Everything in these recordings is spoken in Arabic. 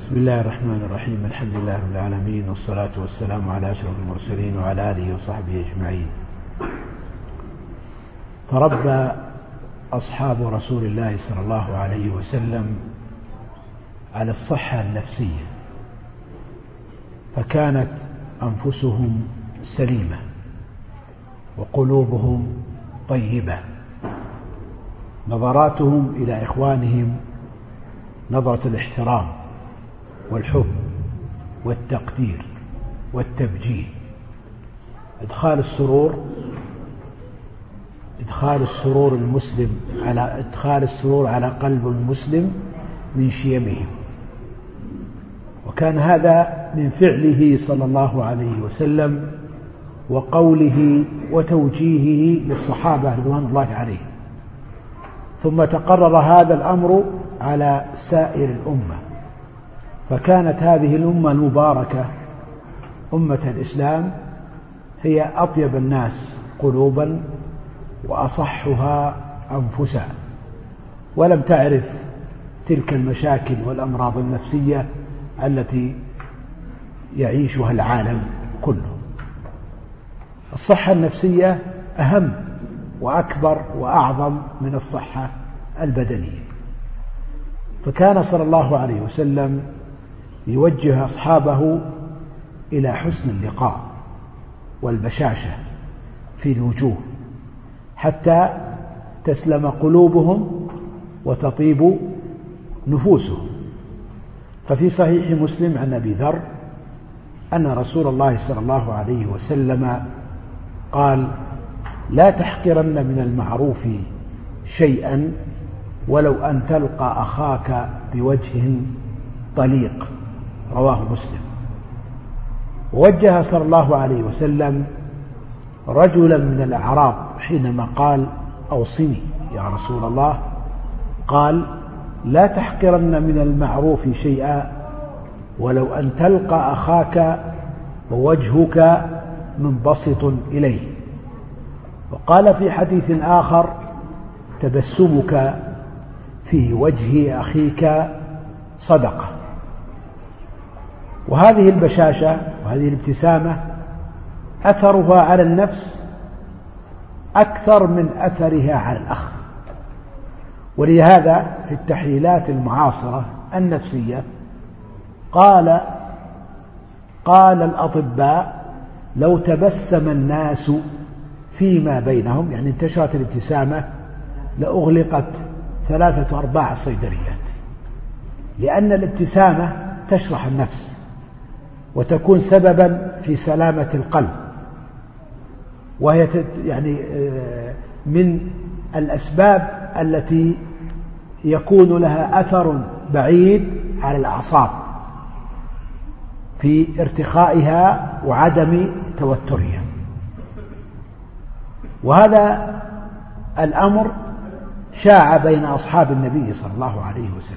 بسم الله الرحمن الرحيم. الحمد لله رب العالمين، والصلاة والسلام على أشرف المرسلين وعلى آله وصحبه أجمعين. تربى أصحاب رسول الله صلى الله عليه وسلم على الصحة النفسية، فكانت أنفسهم سليمة وقلوبهم طيبة، نظراتهم إلى إخوانهم نظرة الاحترام والحب والتقدير والتبجيل، إدخال السرور على قلب المسلم من شيمهم. وكان هذا من فعله صلى الله عليه وسلم وقوله وتوجيهه للصحابة رضوان الله عليهم، ثم تقرر هذا الأمر على سائر الأمة، فكانت هذه الأمة المباركة أمة الإسلام هي أطيب الناس قلوبا وأصحها أنفسا، ولم تعرف تلك المشاكل والأمراض النفسية التي يعيشها العالم كله. الصحة النفسية أهم وأكبر وأعظم من الصحة البدنية، فكان صلى الله عليه وسلم يوجه أصحابه إلى حسن اللقاء والبشاشة في الوجوه حتى تسلم قلوبهم وتطيب نفوسهم. ففي صحيح مسلم عن أبي ذر أن رسول الله صلى الله عليه وسلم قال: لا تحقرن من المعروف شيئا ولو أن تلقى أخاك بوجه طليق، رواه مسلم. ووجه صلى الله عليه وسلم رجلا من الأعراب حينما قال: أوصني يا رسول الله، قال: لا تحقرن من المعروف شيئا ولو أن تلقى أخاك ووجهك منبسط إليه. وقال في حديث آخر: تبسمك في وجه أخيك صدقة. وهذه البشاشة وهذه الابتسامة أثرها على النفس أكثر من أثرها على الأخ. ولهذا في التحليلات المعاصرة النفسية قال الأطباء: لو تبسم الناس فيما بينهم، يعني انتشرت الابتسامة، لأغلقت 3-4 صيدليات، لأن الابتسامة تشرح النفس وتكون سببا في سلامة القلب، وهي يعني من الأسباب التي يكون لها أثر بعيد على الأعصاب في ارتخائها وعدم توترها. وهذا الأمر شاع بين أصحاب النبي صلى الله عليه وسلم.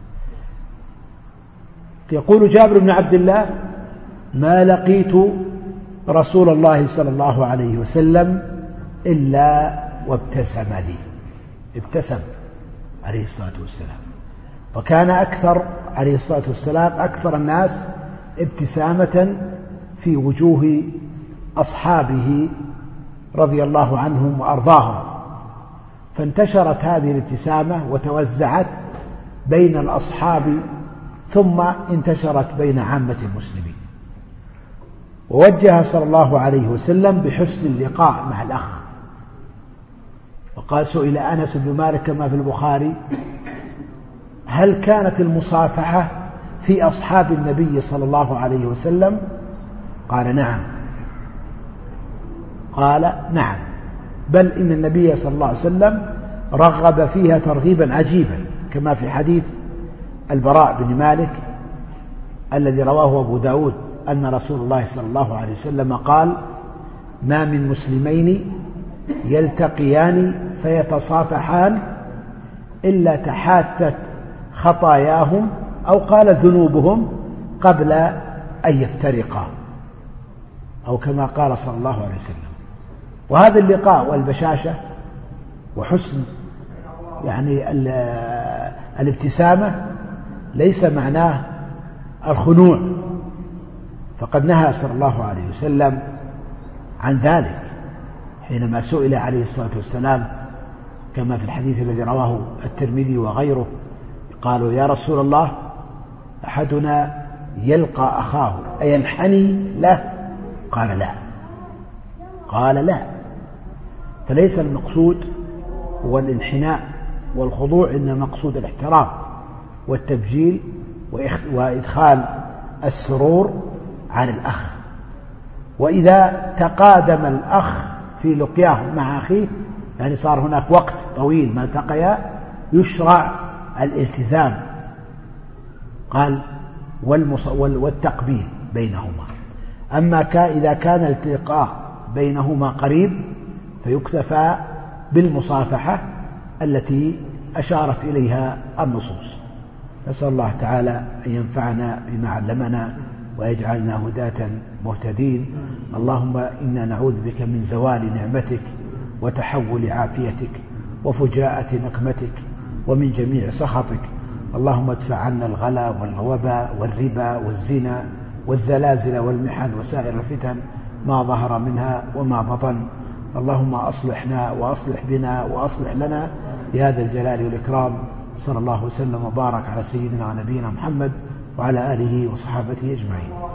يقول جابر بن عبد الله: ما لقيت رسول الله صلى الله عليه وسلم إلا وابتسم لي. ابتسم عليه الصلاة والسلام، فكان عليه الصلاة والسلام أكثر الناس ابتسامة في وجوه أصحابه رضي الله عنهم وأرضاهم. فانتشرت هذه الابتسامة وتوزعت بين الأصحاب، ثم انتشرت بين عامة المسلمين. ووجه صلى الله عليه وسلم بحسن اللقاء مع الأخ. وقال: سئل أنس بن مالك كما في البخاري: هل كانت المصافحة في أصحاب النبي صلى الله عليه وسلم؟ قال: نعم. قال: نعم، بل إن النبي صلى الله عليه وسلم رغب فيها ترغيبا عجيبا، كما في حديث البراء بن مالك الذي رواه أبو داود أن رسول الله صلى الله عليه وسلم قال: ما من مسلمين يلتقيان فيتصافحان إلا تحاتت خطاياهم، أو قال ذنوبهم، قبل أن يفترقا، أو كما قال صلى الله عليه وسلم. وهذا اللقاء والبشاشة وحسن يعني الابتسامة ليس معناه الخنوع، فقد نهى صلى الله عليه وسلم عن ذلك حينما سئل عليه الصلاة والسلام كما في الحديث الذي رواه الترمذي وغيره، قالوا يا رسول الله أحدنا يلقى أخاه أينحني له؟ قال لا. قال لا. فليس المقصود هو الانحناء والخضوع، إنما مقصود الاحترام والتبجيل وإدخال السرور على الأخ. وإذا تقادم الأخ في لقياه مع أخيه، يعني صار هناك وقت طويل ما التقيا، يشرع الالتزام، قال والتقبيل بينهما. أما إذا كان الالتقاء بينهما قريب فيكتفى بالمصافحة التي أشارت إليها النصوص. نسأل الله تعالى أن ينفعنا بما علمنا ويجعلنا هداة مهتدين. اللهم إنا نعوذ بك من زوال نعمتك وتحول عافيتك وفجاءة نقمتك ومن جميع سخطك. اللهم ادفع عنا الغلا والوباء والربا والزنا والزلازل والمحن وسائر الفتن ما ظهر منها وما بطن. اللهم أصلحنا وأصلح بنا وأصلح لنا بهذا الجلال والإكرام. صلى الله وسلم وبارك على سيدنا ونبينا محمد وعلى آله وصحابته أجمعين.